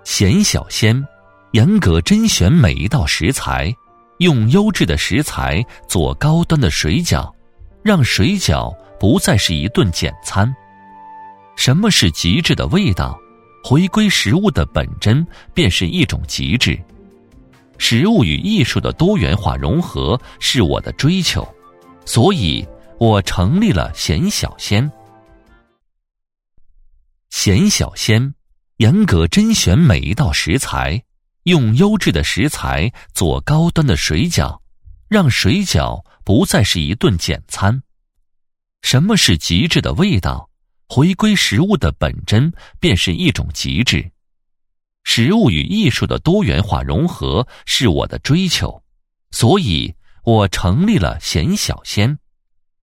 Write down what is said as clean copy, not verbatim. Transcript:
咸小鲜，严格甄选每一道食材，用优质的食材做高端的水饺，让水饺不再是一顿简餐。什么是极致的味道？回归食物的本真，便是一种极致。食物与艺术的多元化融合是我的追求，所以我成立了咸小鲜。咸小鲜，严格甄选每一道食材，用优质的食材做高端的水饺，让水饺不再是一顿简餐。什么是极致的味道？回归食物的本真，便是一种极致。食物与艺术的多元化融合是我的追求，所以我成立了咸小鲜。